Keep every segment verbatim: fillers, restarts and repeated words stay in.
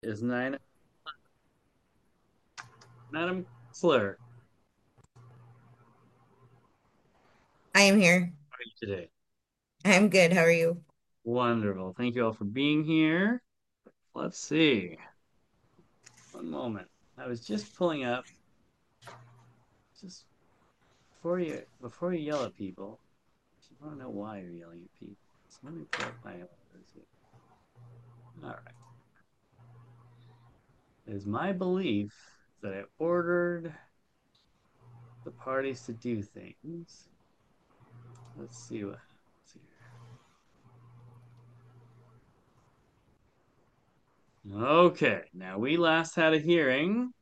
Is nine. Madam Clerk, I am here. how are you today? I'm good. How are you? Wonderful. Thank you all for being here. Let's see. One moment. I was just pulling up, just before you before you yell at people. You want to know why you're yelling at people. So let me pull up my orders here. All right. It is my belief that I ordered the parties to do things. Let's see what happens here. Okay. Now we last had a hearing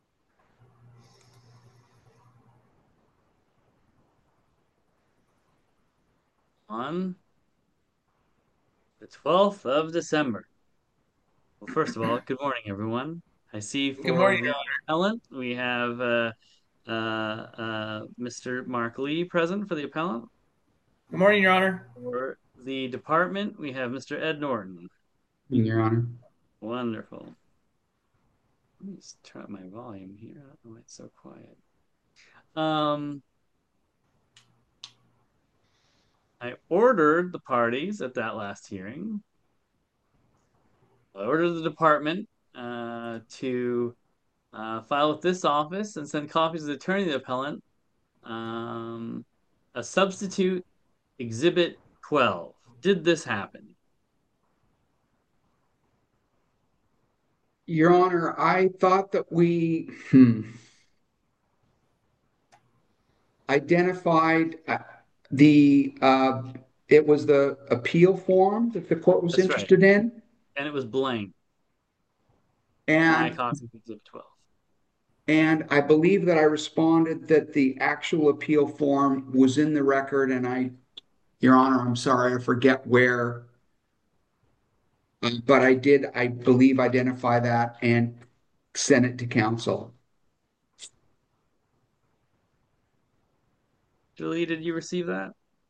on the twelfth of December. Well, first of all, good morning, everyone. I see Good for morning, Your the appellant, we have uh, uh, uh, Mister Mark Lee present for the appellant. Good morning, Your Honor. For the department, we have Mister Ed Norton. Your Honor. Wonderful. Let me just turn up my volume here. I don't know why it's so quiet. Um, I ordered the parties at that last hearing. I ordered the department uh, to uh, file with this office and send copies to the attorney of the appellant. Um, a substitute Exhibit twelve. Did this happen? Your Honor, I thought that we hmm, identified uh, the uh, it was the appeal form that the court was That's right. interested in, And it was blank. My and copy of Exhibit twelve. and I believe that I responded that the actual appeal form was in the record, and I, Your Honor, I'm sorry, I forget where, uh, but I did, I believe, identify that and send it to counsel. Julie, did you receive that?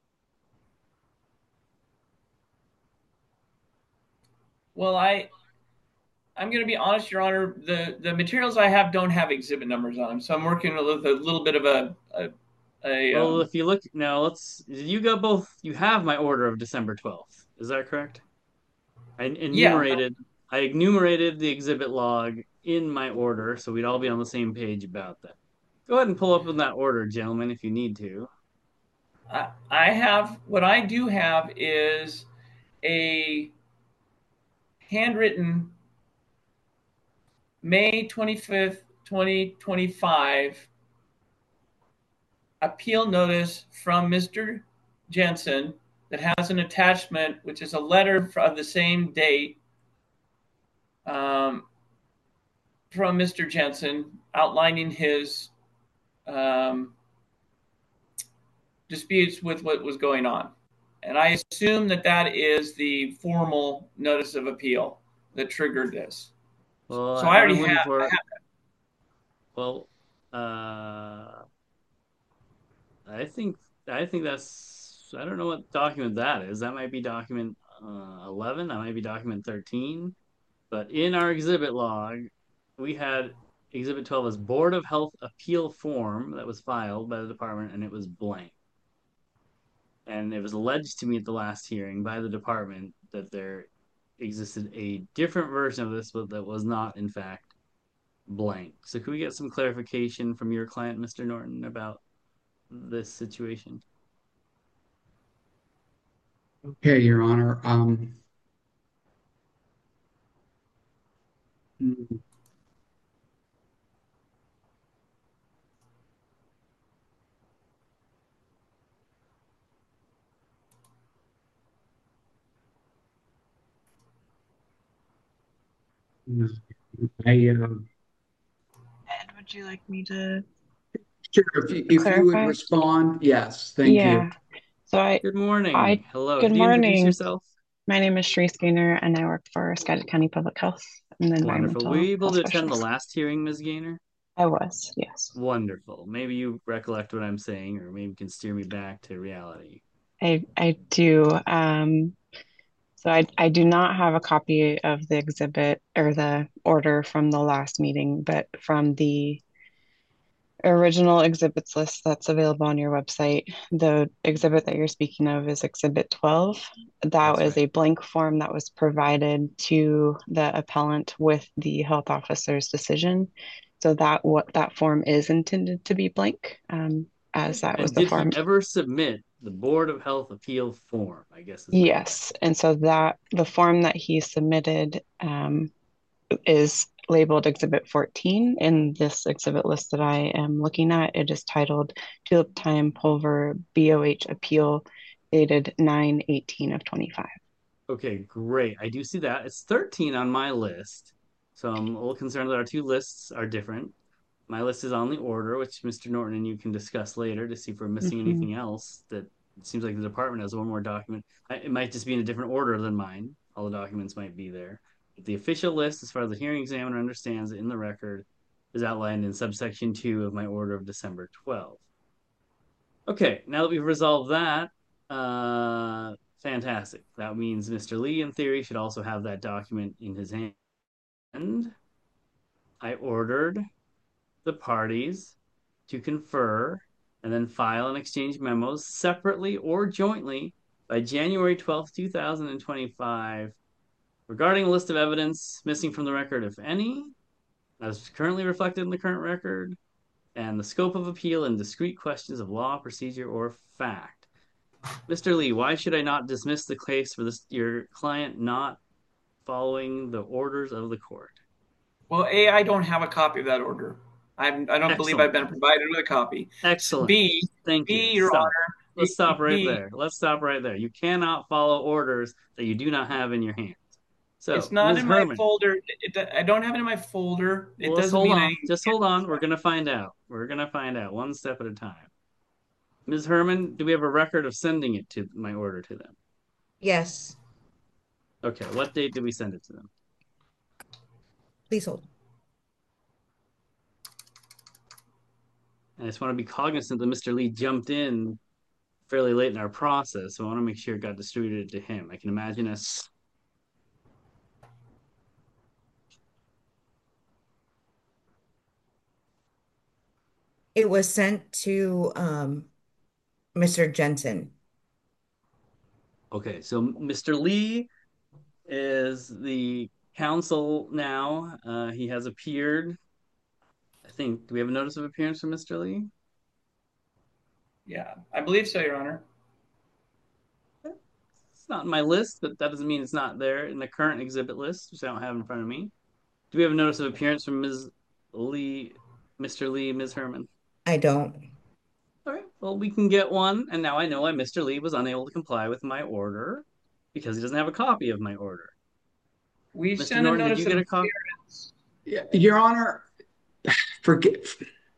Well, I I'm going to be honest, Your Honor. The the materials I have don't have exhibit numbers on them, so I'm working with a little bit of a a, a Well, um, if you look now, let's. You got both. You have my order of December twelfth. Is that correct? I yeah. enumerated. I enumerated the exhibit log in my order, so we'd all be on the same page about that. Go ahead and pull up in that order, gentlemen, if you need to. I, I have what I do have is a handwritten May twenty-fifth, twenty twenty-five appeal notice from Mister Jensen that has an attachment, which is a letter of the same date um, from Mister Jensen outlining his um, disputes with what was going on. And I assume that that is the formal notice of appeal that triggered this. Well, So I what already I'm have, looking I for. have Well, uh, I think I think that's I don't know what document that is. That might be document uh, eleven. That might be document thirteen. But in our exhibit log, we had exhibit twelve as Board of Health appeal form that was filed by the department, and it was blank. And it was alleged to me at the last hearing by the department that there existed a different version of this, but that was not, in fact, blank. So, could we get some clarification from your client, Mister Norton, about this situation? Okay, Your Honor. Um, I, uh, Ed, would you like me to sure, if you, if you would clarify? respond, yes, thank you. Yeah. So I, Good morning. I, Hello. good Could you introduce morning. yourself? My name is Sheree Gaynor, and I work for Skagit County Public Health. I'm the Wonderful. Were you environmental able health to attend the specialist. last hearing, Miz Gaynor? I was, yes. Wonderful. Maybe you recollect what I'm saying, or maybe you can steer me back to reality. I, I do. Um, So I, I do not have a copy of the exhibit or the order from the last meeting, but from the original exhibits list that's available on your website, the exhibit that you're speaking of is Exhibit twelve. That That's was right. a blank form that was provided to the appellant with the health officer's decision. So that what that form is intended to be blank, um, as that was And the did he form. ever submit the Board of Health appeal form? I guess is my question. Yes, and so that the form that he submitted um, is labeled Exhibit fourteen in this exhibit list that I am looking at. It is titled Tulip Time Pulver B O H Appeal dated nine eighteen of twenty-five. Okay, great. I do see that. It's thirteen on my list. So I'm a little concerned that our two lists are different. My list is on the order, which Mister Norton and you can discuss later to see if we're missing Mhm. anything else. That it seems like the department has one more document. I, it might just be in a different order than mine. All the documents might be there. But the official list, as far as the hearing examiner understands it in the record, is outlined in subsection two of my order of December twelfth. Okay, now that we've resolved that, uh, fantastic. That means Mister Lee, in theory, should also have that document in his hand. I ordered the parties to confer and then file and exchange memos separately or jointly by January twelfth, two thousand twenty-five, regarding a list of evidence missing from the record, if any, as currently reflected in the current record, and the scope of appeal and discrete questions of law, procedure, or fact. Mister Lee, why should I not dismiss the case for this your client not following the orders of the court? Well, A, I don't have a copy of that order. I'm, I don't believe I've Excellent. been provided with a copy. Excellent. B, Thank you. B, Your Stop. Honor, Let's stop right B, there. Let's stop right there. You cannot follow orders that you do not have in your hands. it's So, not Miz in my Herman, folder. It, I don't have it in my folder. It well, let's doesn't hold mean I on. Just hold on. We're going to find out. We're going to find out one step at a time. Miz Herman, do we have a record of sending it to my order to them? Yes, Okay. What date did we send it to them? please hold. I just want to be cognizant that Mister Lee jumped in fairly late in our process, so I want to make sure it got distributed to him. I can imagine us. It was sent to um, Mister Jensen. Okay, so Mister Lee is the counsel now. Uh, he has appeared. I think. Do we have a notice of appearance from Mister Lee? Yeah, I believe so, Your Honor. It's not in my list, but that doesn't mean it's not there in the current exhibit list, which I don't have in front of me. Do we have a notice of appearance from Miz Lee, Mister Lee, Miz Herman? I don't. All right. Well, we can get one, and now I know why Mister Lee was unable to comply with my order because he doesn't have a copy of my order. We Mister sent a Norton, did you notice of get a copy? appearance. Your Honor, forgive.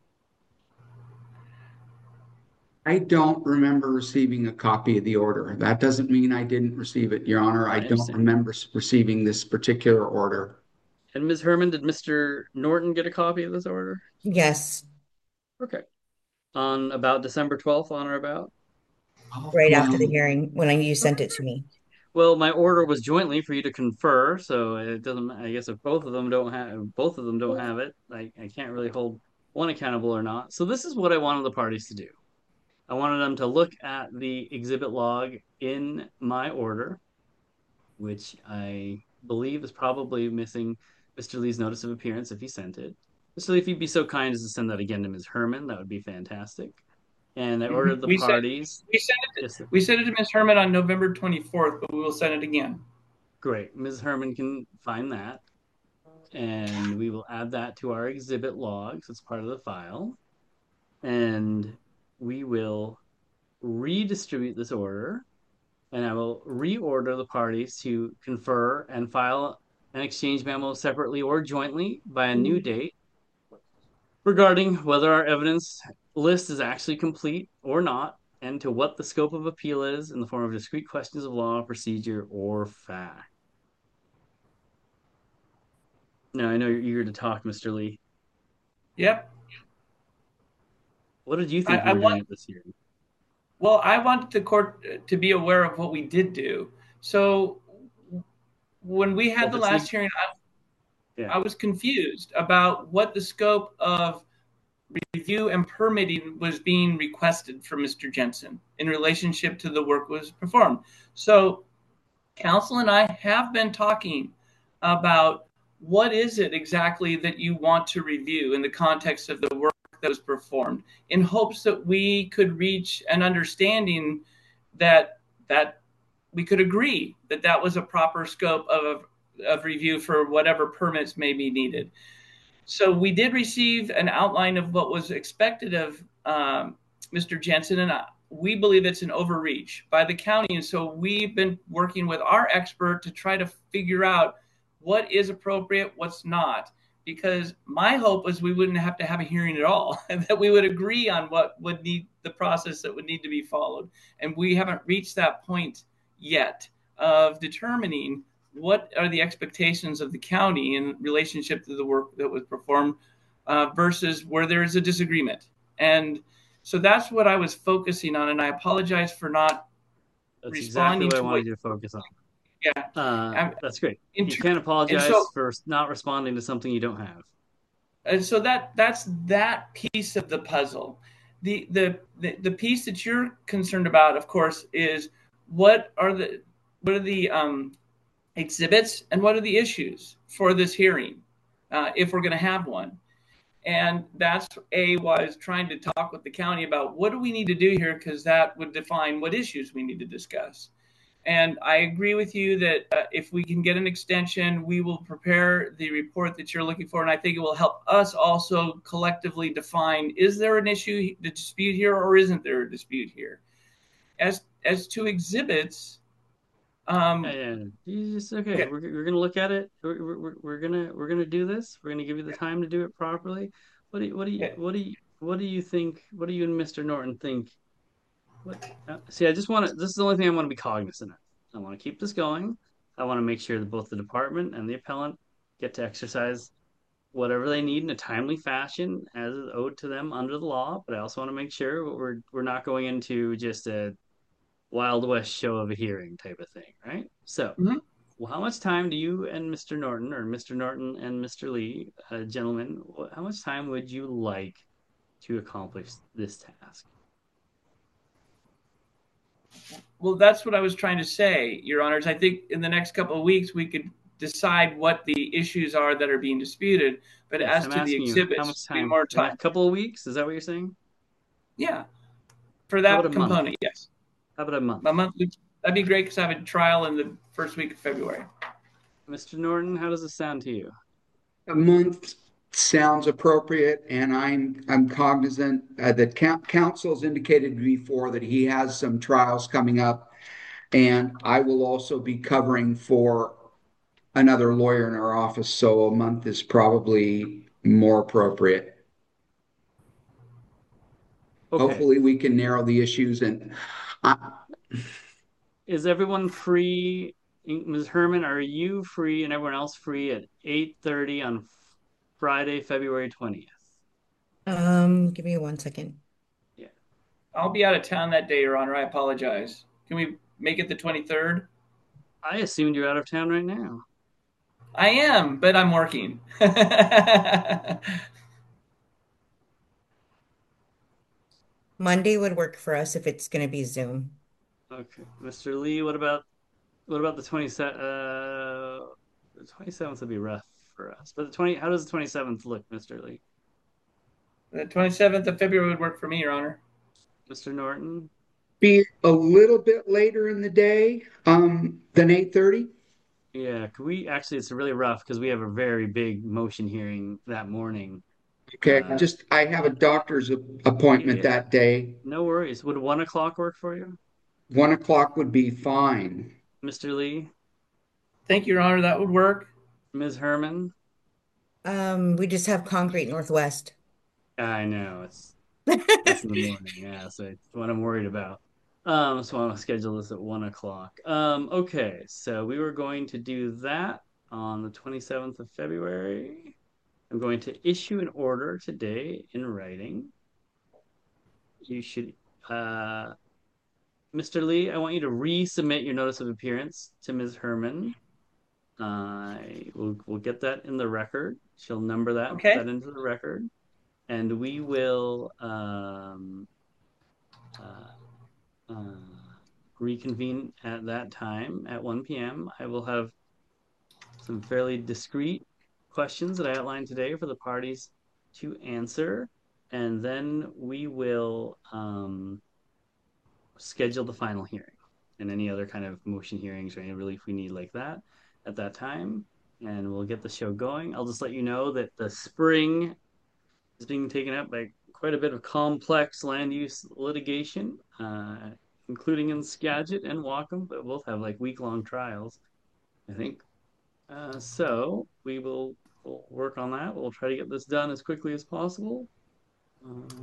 I don't remember receiving a copy of the order. That doesn't mean I didn't receive it, Your Honor. I I don't understand. remember receiving this particular order. And Miz Herman, did Mister Norton get a copy of this order? Yes, Okay. On about December twelfth, on or about? right after the Well, hearing when I, you sent Okay. it to me. Well, my order was jointly for you to confer, so it doesn't. I guess if both of them don't have, both of them don't have it, I, I can't really hold one accountable or not. So this is what I wanted the parties to do. I wanted them to look at the exhibit log in my order, which I believe is probably missing Mister Lee's notice of appearance if he sent it. Mister Lee, if you'd be so kind as to send that again to Miz Herman, that would be fantastic. And I ordered the We sent parties. we sent it Yes, sir. we sent it to Miz Herman on November twenty-fourth, but we will send it again. Great. Miz Herman can find that. And we will add that to our exhibit logs. It's part of the file. And we will redistribute this order. And I will reorder the parties to confer and file an exchange memo separately or jointly by a new date regarding whether our evidence list is actually complete or not, and to what the scope of appeal is in the form of discrete questions of law, procedure, or fact. Now, I know you're eager to talk, Mister Lee. Yep. What did you I, think we I were want doing at this hearing? well, I want the court to be aware of what we did do. So when we had Well, the if it's last neg- hearing, I, yeah. I was confused about what the scope of review and permitting was being requested from Mister Jensen in relationship to the work was performed. So council and I have been talking about what is it exactly that you want to review in the context of the work that was performed, in hopes that we could reach an understanding that that we could agree that that was a proper scope of, of review for whatever permits may be needed. So we did receive an outline of what was expected of um, Mister Jensen, and I, we believe it's an overreach by the county. And so we've been working with our expert to try to figure out what is appropriate, what's not. Because my hope was we wouldn't have to have a hearing at all, and that we would agree on what would need the process that would need to be followed. And we haven't reached that point yet of determining what are the expectations of the county in relationship to the work that was performed uh, versus where there is a disagreement. And so that's what I was focusing on. And I apologize for not That's exactly responding what I to what, wanted you to focus on. yeah. Uh, I'm, that's great. in, You can't and apologize so, for not responding to something you don't have. and so that that's that piece of the puzzle. The, the the the piece that you're concerned about, of course, is what are the what are the um, exhibits and what are the issues for this hearing, uh, if we're going to have one. And that's a was trying to talk with the county about what do we need to do here, because that would define what issues we need to discuss. And I agree with you that uh, if we can get an extension, we will prepare the report that you're looking for. And I think it will help us also collectively define, is there an issue, the dispute here, or isn't there a dispute here? As as to exhibits, um, Yeah, yeah. You just okay. okay, We're we're gonna look at it. We're, we're we're gonna we're gonna do this. We're gonna give you the time to do it properly. What do you what do you okay. what do you what do you think? What do you and Mister Norton think? What? Uh, see, I just want to. This is the only thing I want to be cognizant of. I want to keep this going. I want to make sure that both the department and the appellant get to exercise whatever they need in a timely fashion as is owed to them under the law. But I also want to make sure we're we're not going into just a Wild West show of a hearing type of thing, right? So, Mhm. well, how much time do you and Mister Norton, or Mister Norton and Mister Lee, uh, gentlemen, how much time would you like to accomplish this task? Well, that's what I was trying to say, Your Honors. I think in the next couple of weeks we could decide what the issues are that are being disputed. But Yes, as I'm to the asking you, how exhibits, much we need time? more In time. a couple of weeks? Is that what you're saying? Yeah, for How about that a month? component, yes. How about a month? A month, that'd be great because I have a trial in the first week of February. Mister Norton, how does this sound to you? A month sounds appropriate, and I'm I'm cognizant uh, that coun- council's indicated before that he has some trials coming up, and I will also be covering for another lawyer in our office, so a month is probably more appropriate. Okay. Hopefully, we can narrow the issues, and I, Is everyone free? Miz Herman, are you free and everyone else free at eight thirty on Friday, February twentieth? Um, give me one second. Yeah. I'll be out of town that day, Your Honor. I apologize. Can we make it the twenty-third? I assumed you're out of town right now. I am, but I'm working. Monday would work for us if it's going to be Zoom. Okay. Mister Lee, what about what about the twenty-seventh? Uh, the twenty-seventh would be rough for us. But the twenty, how does the twenty-seventh look, Mister Lee? The twenty-seventh of February would work for me, Your Honor. Mister Norton? be a little bit later in the day um, than eight thirty. Yeah, could we actually it's really rough because we have a very big motion hearing that morning. Okay, Uh, just I have a doctor's appointment yeah, that day. no worries. Would one o'clock work for you, One o'clock would be fine. Mister Lee? Thank you, Your Honor. That would work. Miz Herman? Um, we just have Concrete Northwest. I know it's that's in the morning. Yeah, so it's what I'm worried about. Um, so I'm gonna schedule this at one o'clock. Um, okay, so we were going to do that on the twenty-seventh of February. I'm going to issue an order today in writing. You should, uh, Mister Lee, I want you to resubmit your notice of appearance to Miz Herman. I will we'll get that in the record. She'll number that, put Okay. that into the record, and we will um, uh, uh, reconvene at that time at one p m I will have some fairly discrete questions that I outlined today for the parties to answer, and then we will um, schedule the final hearing and any other kind of motion hearings or any relief we need like that at that time, and we'll get the show going. I'll just let you know that the spring is being taken up by quite a bit of complex land use litigation, uh, including in Skagit and Whatcom, but both have like week long trials, I think. Uh, so we will we'll work on that. We'll try to get this done as quickly as possible. Uh,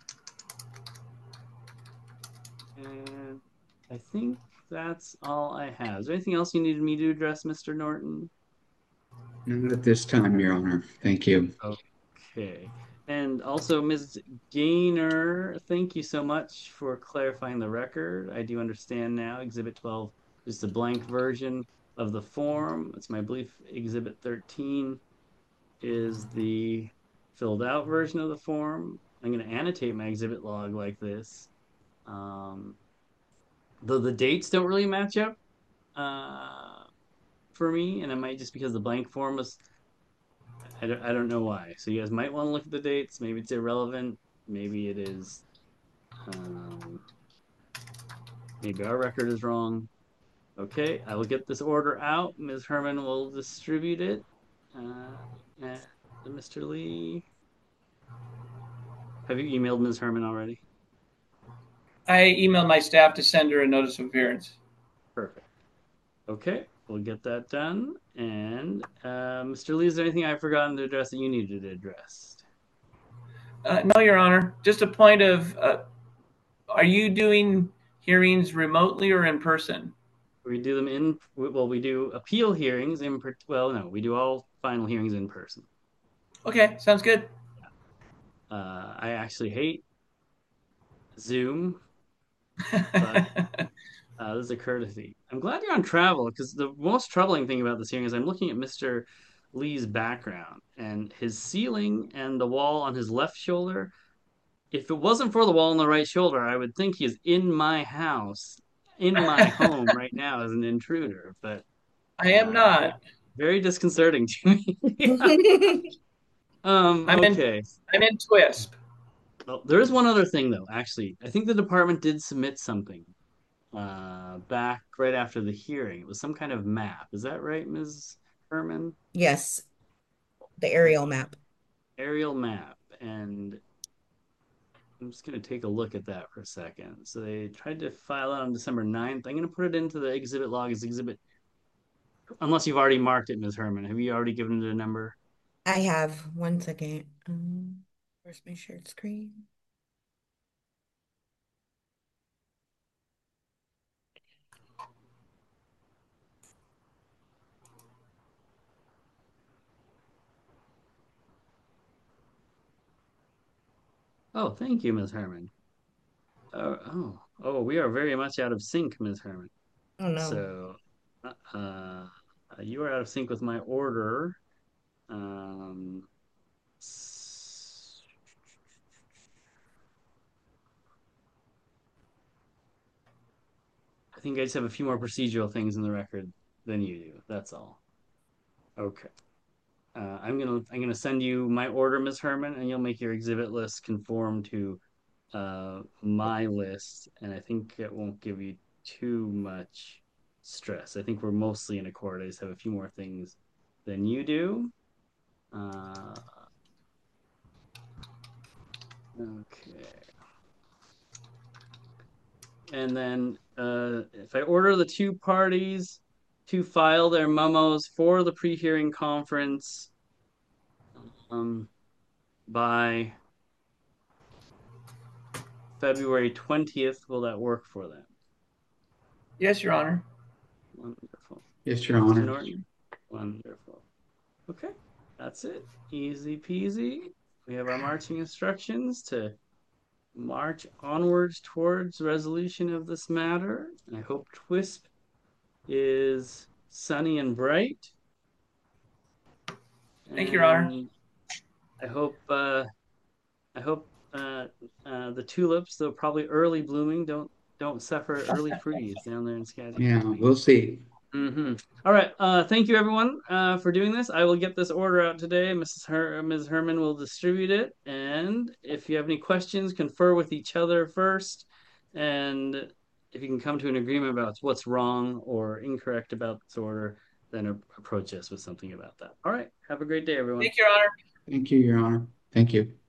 and I think that's all I have. Is there anything else you needed me to address, Mister Norton? Not at this time, Your Honor. Thank you. Okay. And also, Miz Gaynor, thank you so much for clarifying the record. I do understand now Exhibit twelve is the blank version of the form. It's my belief Exhibit thirteen is the filled out version of the form. I'm going to annotate my exhibit log like this. Um, though the dates don't really match up uh, for me, and it might just because the blank form was, I don't, I don't know why. So you guys might want to look at the dates. Maybe it's irrelevant. Maybe it is, um, maybe our record is wrong. Okay, I will get this order out. Miz Herman will distribute it. Uh, and Mister Lee, have you emailed Miz Herman already? I emailed my staff to send her a notice of appearance. Perfect. Okay, we'll get that done. And uh, Mister Lee, is there anything I've forgotten to address that you needed addressed? Uh, no, Your Honor. Just a point of, uh, are you doing hearings remotely or in person? We do them in, well, we do appeal hearings in, well, no, we do all final hearings in person. Okay, sounds good. Uh, I actually hate Zoom, but uh, this is a courtesy. I'm glad you're on travel because the most troubling thing about this hearing is I'm looking at Mister Lee's background and his ceiling and the wall on his left shoulder. If it wasn't for the wall on the right shoulder, I would think he is in my house, in my home right now as an intruder. But I am uh, very, not. very disconcerting to me. um. I'm in. Okay. I'm in Twisp. Well, there is one other thing though. Actually, I think the department did submit something uh back right after the hearing. It was some kind of map. Is that right, Miz Herman? Yes, the aerial map. Aerial map. And I'm just going to take a look at that for a second. So they tried to file it on December ninth. I'm going to put it into the exhibit log as exhibit, unless you've already marked it, Miz Herman. Have you already given it a number? I have one second. Um, where's my shared screen? Oh, thank you, Miz Herman. Oh, oh, oh, we are very much out of sync, Miz Herman. Oh no. So, uh, uh, you are out of sync with my order. Um, I think I just have a few more procedural things in the record than you do. That's all. Okay. Uh, I'm gonna I'm gonna send you my order, Miz Herman, and you'll make your exhibit list conform to uh, my list, and I think it won't give you too much stress. I think we're mostly in accord. I just have a few more things than you do. Uh, okay. And then uh, if I order the two parties to file their memos for the pre-hearing conference um, by February twentieth, will that work for them? Yes, Your Honor. Wonderful. Yes, Your Mister Honor. Norton? Wonderful. Okay, that's it. Easy peasy. We have our marching instructions to march onwards towards resolution of this matter. I hope Twisp is sunny and bright. Thank you, Your Honor. And I hope uh, I hope uh, uh, the tulips, though probably early blooming, don't don't suffer early freeze down there in Skagit. Yeah, we'll see. Mm-hmm. All right. Uh, thank you, everyone, uh, for doing this. I will get this order out today. Missus Her- Miz Herman will distribute it. And if you have any questions, confer with each other first. And if you can come to an agreement about what's wrong or incorrect about this order, then a- approach us with something about that. All right. Have a great day, everyone. Thank you, Your Honor. Thank you, Your Honor. Thank you.